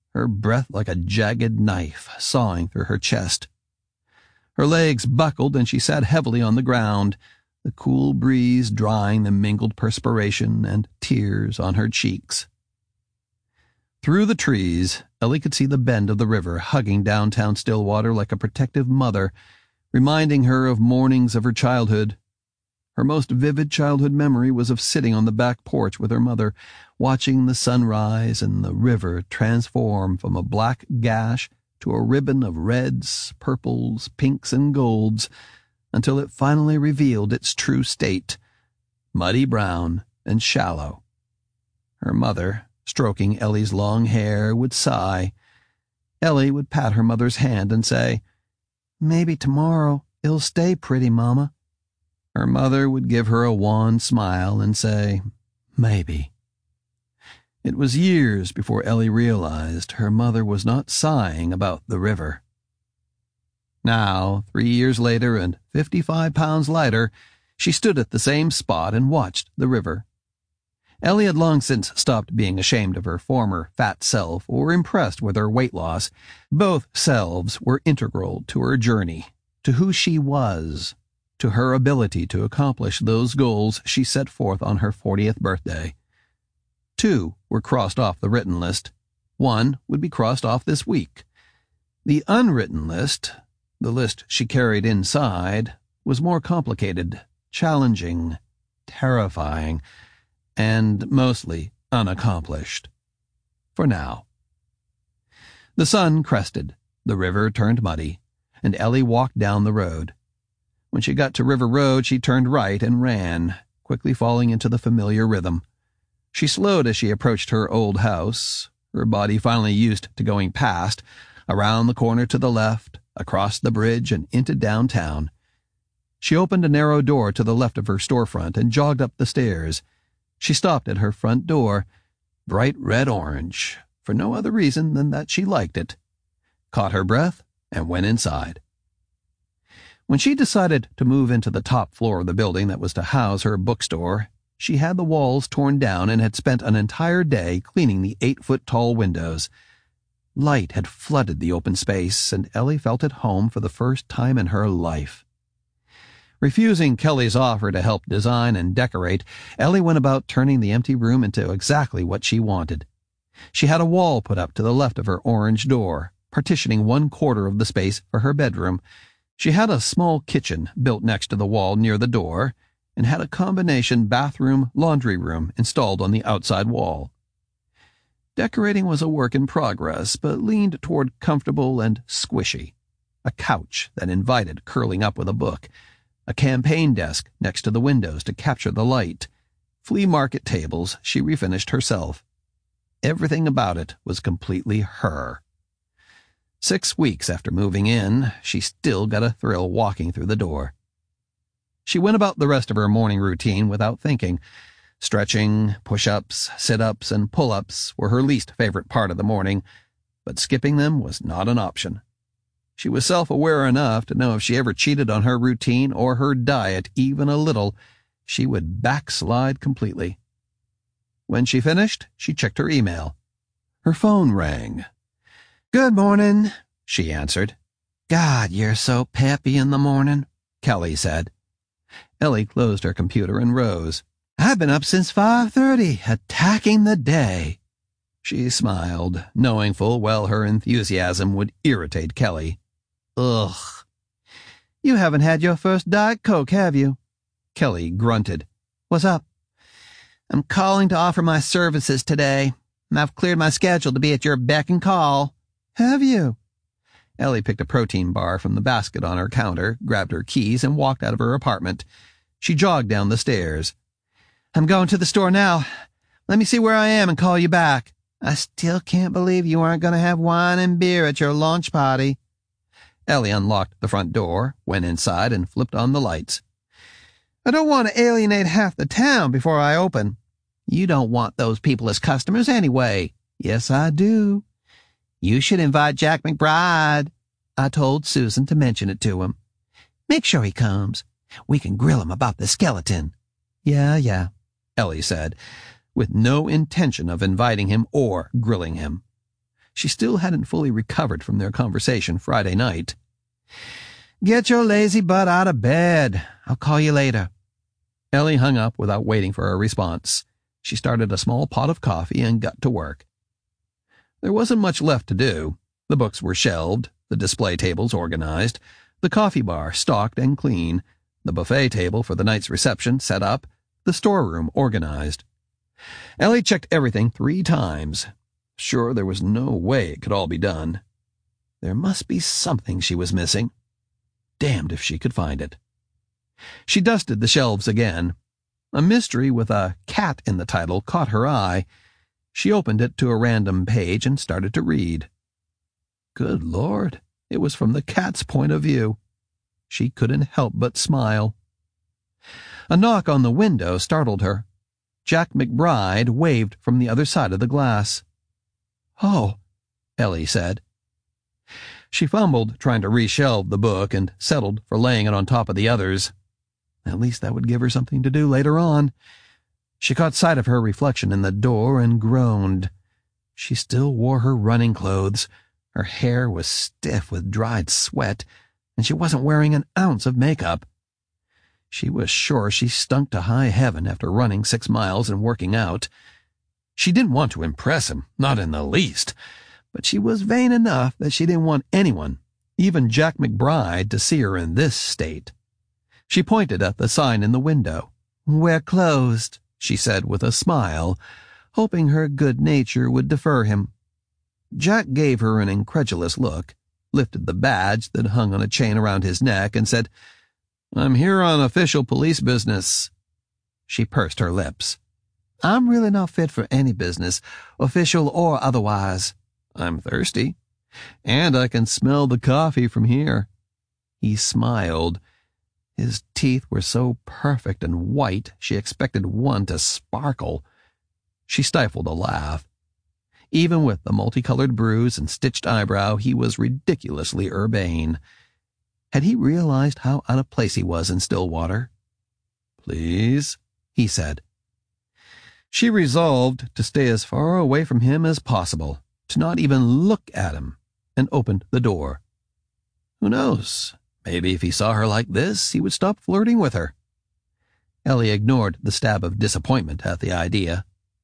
her breath like a jagged knife sawing through her chest. Her legs buckled and she sat heavily on the ground, the cool breeze drying the mingled perspiration and tears on her cheeks. Through the trees, Ellie could see the bend of the river hugging downtown Stillwater like a protective mother, reminding her of mornings of her childhood. Her most vivid childhood memory was of sitting on the back porch with her mother, watching the sunrise and the river transform from a black gash to a ribbon of reds, purples, pinks, and golds, until it finally revealed its true state, muddy brown and shallow. Her mother, stroking Ellie's long hair, would sigh. Ellie would pat her mother's hand and say, "Maybe tomorrow it'll stay pretty, Mama." Her mother would give her a wan smile and say, "Maybe." It was years before Ellie realized her mother was not sighing about the river. Now, 3 years later and 55 pounds lighter, she stood at the same spot and watched the river. Ellie had long since stopped being ashamed of her former fat self or impressed with her weight loss. Both selves were integral to her journey, to who she was, to her ability to accomplish those goals she set forth on her 40th birthday. 2 were crossed off the written list. 1 would be crossed off this week. The unwritten list, the list she carried inside, was more complicated, challenging, terrifying, and mostly unaccomplished. For now. The sun crested, the river turned muddy, and Ellie walked down the road. When she got to River Road, she turned right and ran, quickly falling into the familiar rhythm. She slowed as she approached her old house, her body finally used to going past, around the corner to the left, across the bridge, and into downtown. She opened a narrow door to the left of her storefront and jogged up the stairs. She stopped at her front door, bright red-orange, for no other reason than that she liked it, caught her breath, and went inside. When she decided to move into the top floor of the building that was to house her bookstore, she had the walls torn down and had spent an entire day cleaning the 8-foot-tall windows. Light had flooded the open space, and Ellie felt at home for the first time in her life. Refusing Kelly's offer to help design and decorate, Ellie went about turning the empty room into exactly what she wanted. She had a wall put up to the left of her orange door, partitioning 1/4 of the space for her bedroom. She had a small kitchen built next to the wall near the door, and had a combination bathroom-laundry room installed on the outside wall. Decorating was a work in progress, but leaned toward comfortable and squishy. A couch that invited curling up with a book, a campaign desk next to the windows to capture the light, flea market tables she refinished herself. Everything about it was completely her. 6 weeks after moving in, she still got a thrill walking through the door. She went about the rest of her morning routine without thinking. Stretching, push-ups, sit-ups, and pull-ups were her least favorite part of the morning, but skipping them was not an option. She was self-aware enough to know if she ever cheated on her routine or her diet even a little, she would backslide completely. When she finished, she checked her email. Her phone rang. "Good morning," she answered. "God, you're so peppy in the morning," Kelly said. Ellie closed her computer and rose. "I've been up since 5:30, attacking the day." She smiled, knowing full well her enthusiasm would irritate Kelly. "Ugh. You haven't had your first Diet Coke, have you?" Kelly grunted. "What's up?" "I'm calling to offer my services today. I've cleared my schedule to be at your beck and call." "Have you?" Ellie picked a protein bar from the basket on her counter, grabbed her keys, and walked out of her apartment. She jogged down the stairs. "I'm going to the store now. Let me see where I am and call you back. I still can't believe you aren't going to have wine and beer at your launch party." Ellie unlocked the front door, went inside, and flipped on the lights. "I don't want to alienate half the town before I open." "You don't want those people as customers anyway." "Yes, I do. You should invite Jack McBride. I told Susan to mention it to him. Make sure he comes. We can grill him about the skeleton." Yeah, Ellie said, with no intention of inviting him or grilling him. She still hadn't fully recovered from their conversation Friday night. "Get your lazy butt out of bed. I'll call you later." Ellie hung up without waiting for a response. She started a small pot of coffee and got to work. There wasn't much left to do. The books were shelved, the display tables organized, the coffee bar stocked and clean, the buffet table for the night's reception set up, the storeroom organized. Ellie checked everything 3 times. Sure, there was no way it could all be done. There must be something she was missing. Damned if she could find it. She dusted the shelves again. A mystery with a cat in the title caught her eye. She opened it to a random page and started to read. Good Lord, it was from the cat's point of view. She couldn't help but smile. A knock on the window startled her. Jack McBride waved from the other side of the glass. "Oh," Ellie said. She fumbled, trying to reshelve the book, and settled for laying it on top of the others. At least that would give her something to do later on. She caught sight of her reflection in the door and groaned. She still wore her running clothes. Her hair was stiff with dried sweat, and she wasn't wearing an ounce of makeup. She was sure she stunk to high heaven after running 6 miles and working out. She didn't want to impress him, not in the least, but she was vain enough that she didn't want anyone, even Jack McBride, to see her in this state. She pointed at the sign in the window. "We're closed," she said with a smile, hoping her good nature would defer him. Jack gave her an incredulous look, lifted the badge that hung on a chain around his neck, and said, "I'm here on official police business." She pursed her lips. "I'm really not fit for any business, official or otherwise. I'm thirsty, and I can smell the coffee from here." He smiled. His teeth were so perfect and white she expected one to sparkle. She stifled a laugh. Even with the multicolored bruise and stitched eyebrow, he was ridiculously urbane. Had he realized how out of place he was in Stillwater? "Please," he said. She resolved to stay as far away from him as possible, to not even look at him, and opened the door. Who knows? Maybe if he saw her like this, he would stop flirting with her. Ellie ignored the stab of disappointment at the idea.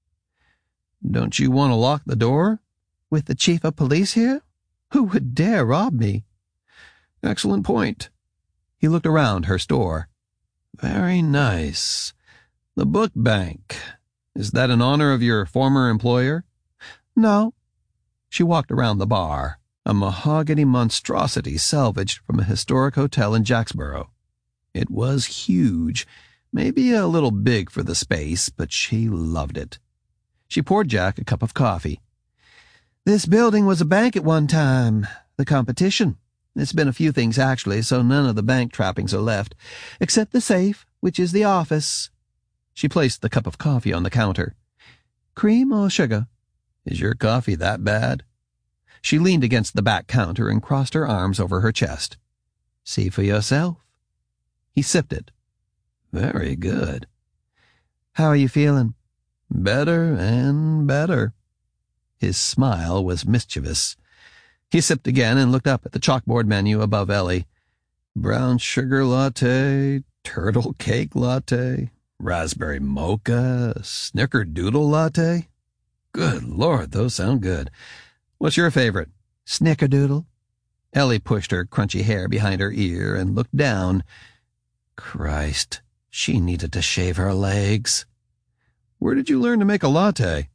"Don't you want to lock the door?" "With the chief of police here? Who would dare rob me?" "Excellent point." He looked around her store. "Very nice. The book bank. Is that in honor of your former employer?" "No." She walked around the bar, a mahogany monstrosity salvaged from a historic hotel in Jacksboro. It was huge, maybe a little big for the space, but she loved it. She poured Jack a cup of coffee. "This building was a bank at one time. The competition. It's been a few things, actually, so none of the bank trappings are left, except the safe, which is the office." She placed the cup of coffee on the counter. "Cream or sugar?" "Is your coffee that bad?" She leaned against the back counter and crossed her arms over her chest. "See for yourself." He sipped it. "Very good." "How are you feeling?" "Better and better." His smile was mischievous. He sipped again and looked up at the chalkboard menu above Ellie. Brown sugar latte, turtle cake latte, raspberry mocha, snickerdoodle latte. Good Lord, those sound good. What's your favorite? "Snickerdoodle." Ellie pushed her crunchy hair behind her ear and looked down. Christ, she needed to shave her legs. "Where did you learn to make a latte?"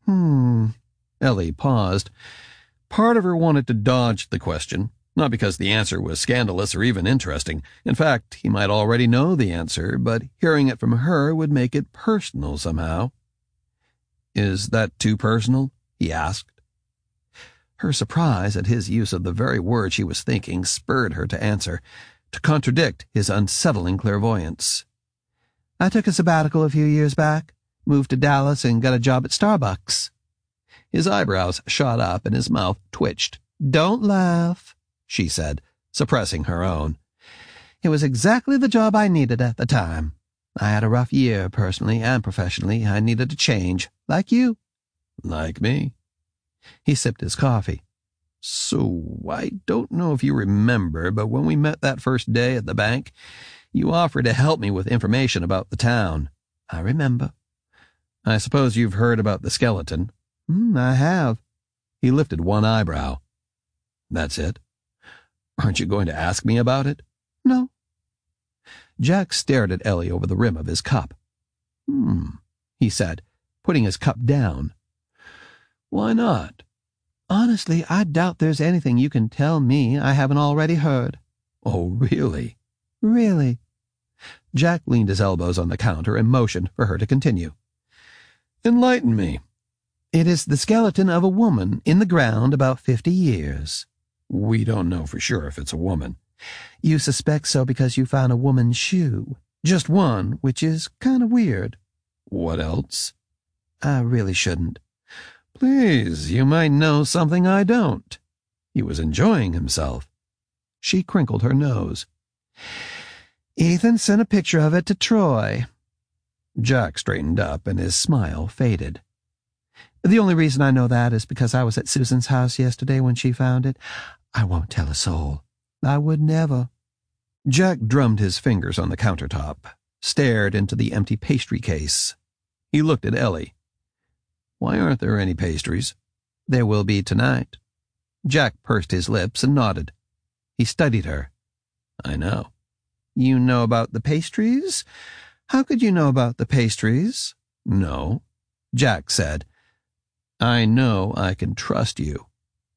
Ellie paused. Part of her wanted to dodge the question, not because the answer was scandalous or even interesting. In fact, he might already know the answer, but hearing it from her would make it personal somehow. "Is that too personal?" he asked. Her surprise at his use of the very word she was thinking spurred her to answer, to contradict his unsettling clairvoyance. "I took a sabbatical a few years back, moved to Dallas, and got a job at Starbucks." His eyebrows shot up and his mouth twitched. "Don't laugh," she said, suppressing her own. "It was exactly the job I needed at the time. I had a rough year, personally and professionally. I needed a change, like you." "Like me." He sipped his coffee. So, I don't know if you remember, but when we met that first day at the bank, you offered to help me with information about the town. I remember. I suppose you've heard about the skeleton. I have. He lifted one eyebrow. That's it? Aren't you going to ask me about it? No. Jack stared at Ellie over the rim of his cup. He said, putting his cup down. Why not? Honestly, I doubt there's anything you can tell me I haven't already heard. Oh, really? Really? Jack leaned his elbows on the counter and motioned for her to continue. Enlighten me. It is the skeleton of a woman in the ground about 50 years. We don't know for sure if it's a woman. You suspect so because you found a woman's shoe. Just one, which is kind of weird. What else? I really shouldn't. Please, you might know something I don't. He was enjoying himself. She crinkled her nose. Ethan sent a picture of it to Troy. Jack straightened up and his smile faded. The only reason I know that is because I was at Susan's house yesterday when she found it. I won't tell a soul. I would never. Jack drummed his fingers on the countertop, stared into the empty pastry case. He looked at Ellie. Why aren't there any pastries? There will be tonight. Jack pursed his lips and nodded. He studied her. I know. You know about the pastries? How could you know about the pastries? No, Jack said. I know I can trust you.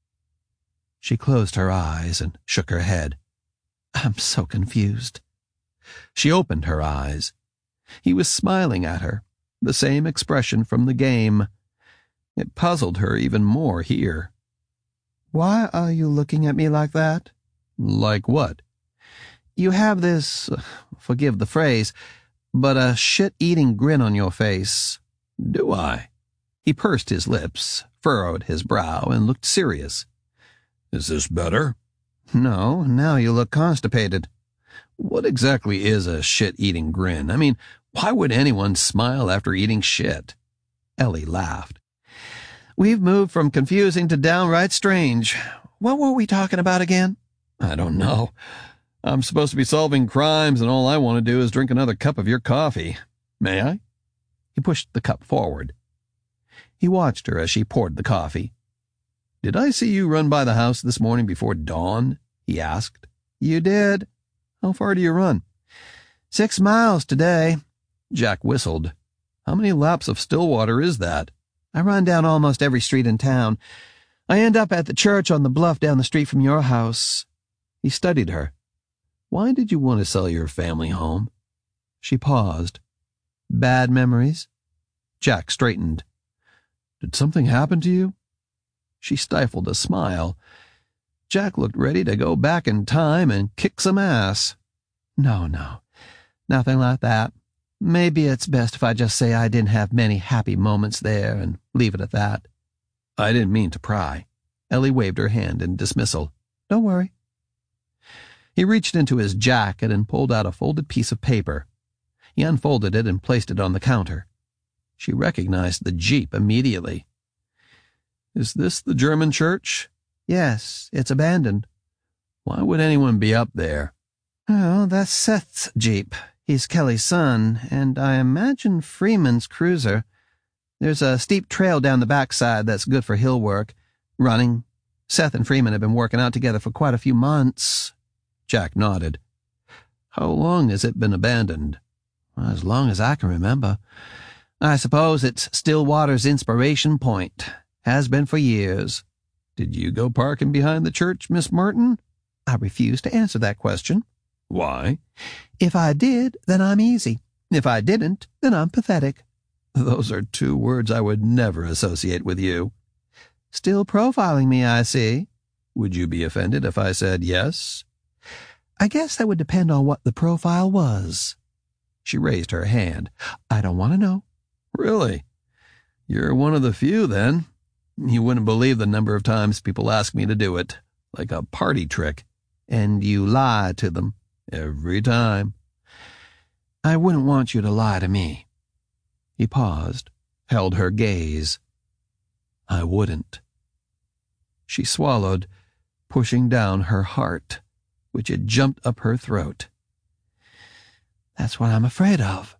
She closed her eyes and shook her head. I'm so confused. She opened her eyes. He was smiling at her, the same expression from the game. It puzzled her even more here. Why are you looking at me like that? Like what? You have this, forgive the phrase, but a shit-eating grin on your face. Do I? He pursed his lips, furrowed his brow, and looked serious. Is this better? No, now you look constipated. What exactly is a shit-eating grin? I mean, why would anyone smile after eating shit? Ellie laughed. We've moved from confusing to downright strange. What were we talking about again? I don't know. I'm supposed to be solving crimes, and all I want to do is drink another cup of your coffee. May I? He pushed the cup forward. He watched her as she poured the coffee. Did I see you run by the house this morning before dawn? He asked. You did. How far do you run? 6 miles today. Jack whistled. How many laps of Stillwater is that? I run down almost every street in town. I end up at the church on the bluff down the street from your house. He studied her. Why did you want to sell your family home? She paused. Bad memories? Jack straightened. Did something happen to you? She stifled a smile. Jack looked ready to go back in time and kick some ass. No, nothing like that. Maybe it's best if I just say I didn't have many happy moments there and leave it at that. I didn't mean to pry. Ellie waved her hand in dismissal. Don't worry. He reached into his jacket and pulled out a folded piece of paper. He unfolded it and placed it on the counter. She recognized the Jeep immediately. Is this the German church? Yes, it's abandoned. Why would anyone be up there? Oh, that's Seth's Jeep. He's Kelly's son, and I imagine Freeman's cruiser. There's a steep trail down the backside that's good for hill work. Running. Seth and Freeman have been working out together for quite a few months. Jack nodded. How long has it been abandoned? As long as I can remember. I suppose it's Stillwater's inspiration point. Has been for years. Did you go parking behind the church, Miss Martin? I refuse to answer that question. Why? If I did, then I'm easy. If I didn't, then I'm pathetic. Those are 2 words I would never associate with you. Still profiling me, I see. Would you be offended if I said yes? I guess that would depend on what the profile was. She raised her hand. I don't want to know. Really? You're one of the few, then. You wouldn't believe the number of times people ask me to do it, like a party trick. And you lie to them. Every time. I wouldn't want you to lie to me. He paused, held her gaze. I wouldn't. She swallowed, pushing down her heart, which had jumped up her throat. That's what I'm afraid of.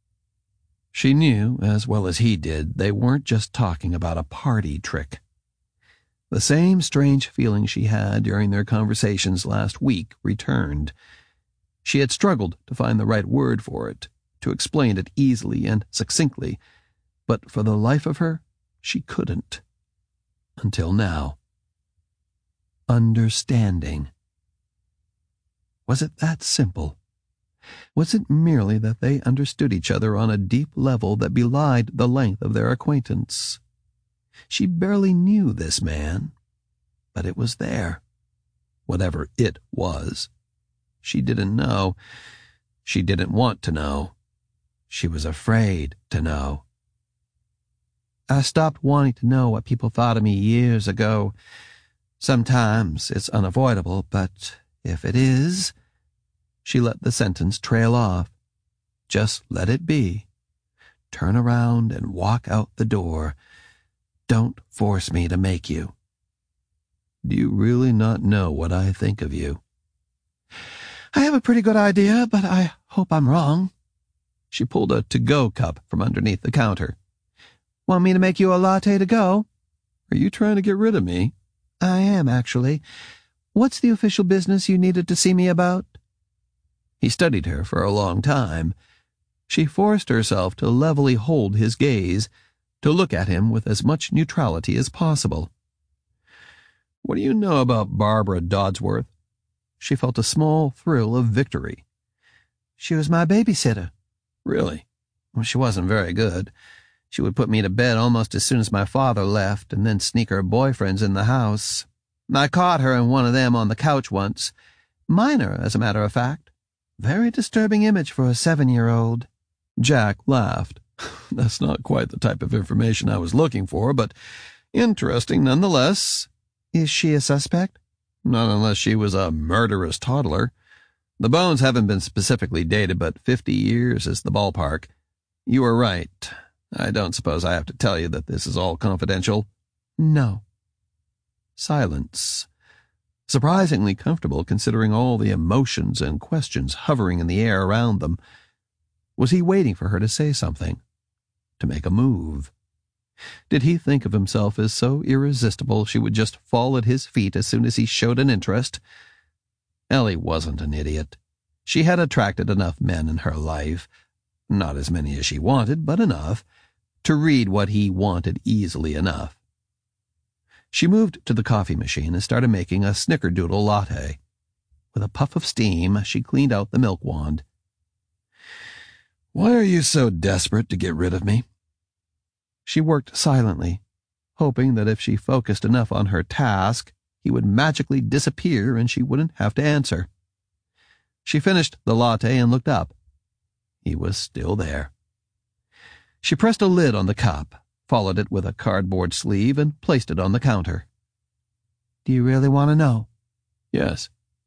She knew, as well as he did, they weren't just talking about a party trick. The same strange feeling she had during their conversations last week returned. She had struggled to find the right word for it, to explain it easily and succinctly, but for the life of her, she couldn't. Until now. Understanding. Was it that simple? Was it merely that they understood each other on a deep level that belied the length of their acquaintance? She barely knew this man, but it was there. Whatever it was. She didn't know. She didn't want to know. She was afraid to know. I stopped wanting to know what people thought of me years ago. Sometimes it's unavoidable, but if it is... She let the sentence trail off. Just let it be. Turn around and walk out the door. Don't force me to make you. Do you really not know what I think of you? I have a pretty good idea, but I hope I'm wrong. She pulled a to-go cup from underneath the counter. Want me to make you a latte to go? Are you trying to get rid of me? I am, actually. What's the official business you needed to see me about? He studied her for a long time. She forced herself to levelly hold his gaze, to look at him with as much neutrality as possible. What do you know about Barbara Dodsworth? She felt a small thrill of victory. She was my babysitter. Really? Well, she wasn't very good. She would put me to bed almost as soon as my father left, and then sneak her boyfriends in the house. I caught her and one of them on the couch once. Minor, as a matter of fact. Very disturbing image for a 7-year-old. Jack laughed. That's not quite the type of information I was looking for, but interesting nonetheless. Is she a suspect? Not unless she was a murderous toddler. The bones haven't been specifically dated, but 50 years is the ballpark. You are right. I don't suppose I have to tell you that this is all confidential? No. Silence. Surprisingly comfortable considering all the emotions and questions hovering in the air around them. Was he waiting for her to say something? To make a move? Did he think of himself as so irresistible she would just fall at his feet as soon as he showed an interest? Ellie wasn't an idiot. She had attracted enough men in her life, not as many as she wanted, but enough, to read what he wanted easily enough. She moved to the coffee machine and started making a snickerdoodle latte. With a puff of steam, she cleaned out the milk wand. Why are you so desperate to get rid of me? She worked silently, hoping that if she focused enough on her task, he would magically disappear and she wouldn't have to answer. She finished the latte and looked up. He was still there. She pressed a lid on the cup, followed it with a cardboard sleeve, and placed it on the counter. Do you really want to know? Yes.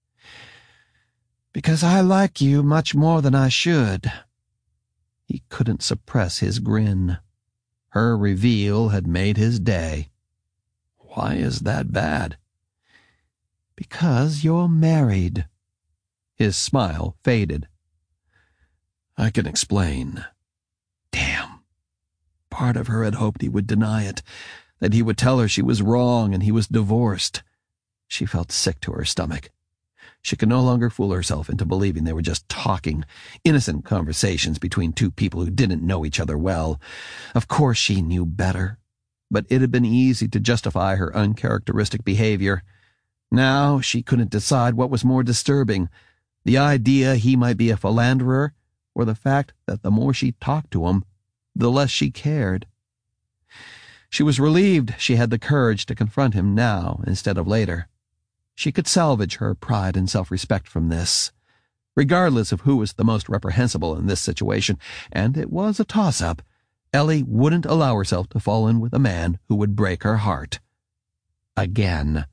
Because I like you much more than I should. He couldn't suppress his grin. Her reveal had made his day. Why is that bad? Because you're married. His smile faded. I can explain. Damn. Part of her had hoped he would deny it, that he would tell her she was wrong and he was divorced. She felt sick to her stomach. She could no longer fool herself into believing they were just talking, innocent conversations between two people who didn't know each other well. Of course she knew better, but it had been easy to justify her uncharacteristic behavior. Now she couldn't decide what was more disturbing, the idea he might be a philanderer, or the fact that the more she talked to him, the less she cared. She was relieved she had the courage to confront him now instead of later. She could salvage her pride and self-respect from this, regardless of who was the most reprehensible in this situation, and it was a toss-up. Ellie wouldn't allow herself to fall in with a man who would break her heart. Again.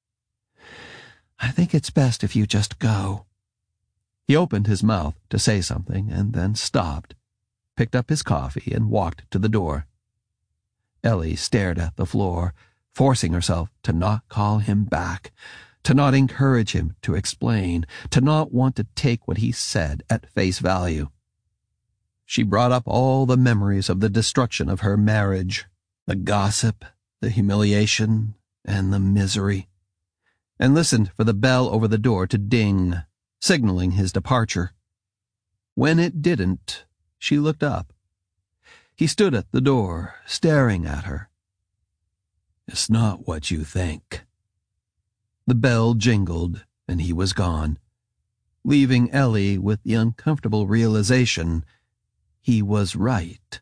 I think it's best if you just go. He opened his mouth to say something and then stopped, picked up his coffee, and walked to the door. Ellie stared at the floor, forcing herself to not call him back, to not encourage him to explain, to not want to take what he said at face value. She brought up all the memories of the destruction of her marriage, the gossip, the humiliation, and the misery, and listened for the bell over the door to ding, signaling his departure. When it didn't, she looked up. He stood at the door, staring at her. "It's not what you think." The bell jingled, and he was gone, leaving Ellie with the uncomfortable realization he was right.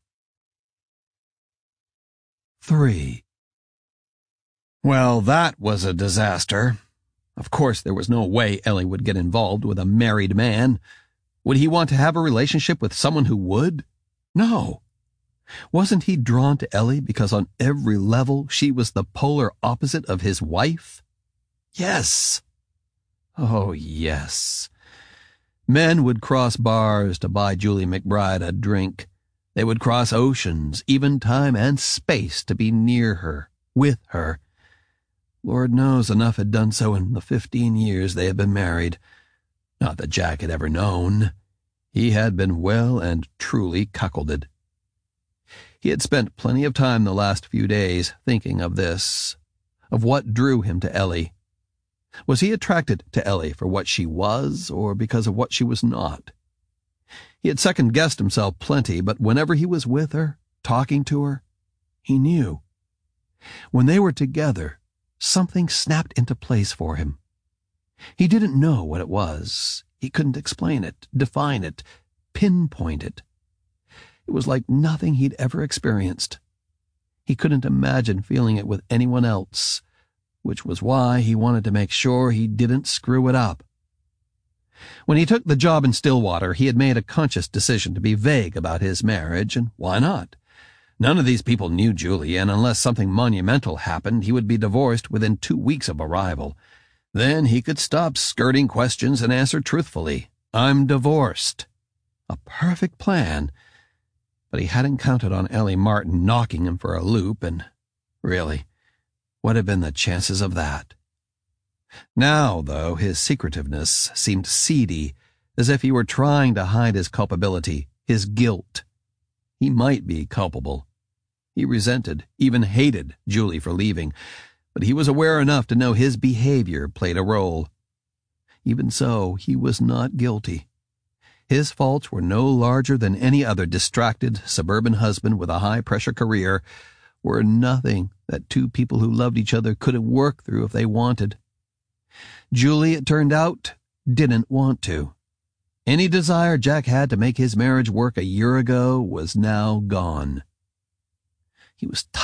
3. Well, that was a disaster. Of course, there was no way Ellie would get involved with a married man. Would he want to have a relationship with someone who would? No. Wasn't he drawn to Ellie because on every level she was the polar opposite of his wife? Yes. Oh, yes. Men would cross bars to buy Julie McBride a drink. They would cross oceans, even time and space, to be near her, with her. Lord knows enough had done so in the 15 years they had been married. Not that Jack had ever known. He had been well and truly cuckolded. He had spent plenty of time the last few days thinking of this, of what drew him to Ellie. Was he attracted to Ellie for what she was, or because of what she was not? He had second-guessed himself plenty, but whenever he was with her, talking to her, he knew. When they were together, something snapped into place for him. He didn't know what it was. He couldn't explain it, define it, pinpoint it. It was like nothing he'd ever experienced. He couldn't imagine feeling it with anyone else, which was why he wanted to make sure he didn't screw it up. When he took the job in Stillwater, he had made a conscious decision to be vague about his marriage, and why not? None of these people knew Julie, and unless something monumental happened, he would be divorced within 2 weeks of arrival. Then he could stop skirting questions and answer truthfully, "I'm divorced." A perfect plan. But he hadn't counted on Ellie Martin knocking him for a loop, and really, what had been the chances of that? Now, though, his secretiveness seemed seedy, as if he were trying to hide his culpability, his guilt. He might be culpable. He resented, even hated, Julie for leaving, but he was aware enough to know his behavior played a role. Even so, he was not guilty. His faults were no larger than any other distracted suburban husband with a high-pressure career, were nothing that two people who loved each other couldn't work through if they wanted. Julie, it turned out, didn't want to. Any desire Jack had to make his marriage work a year ago was now gone. He was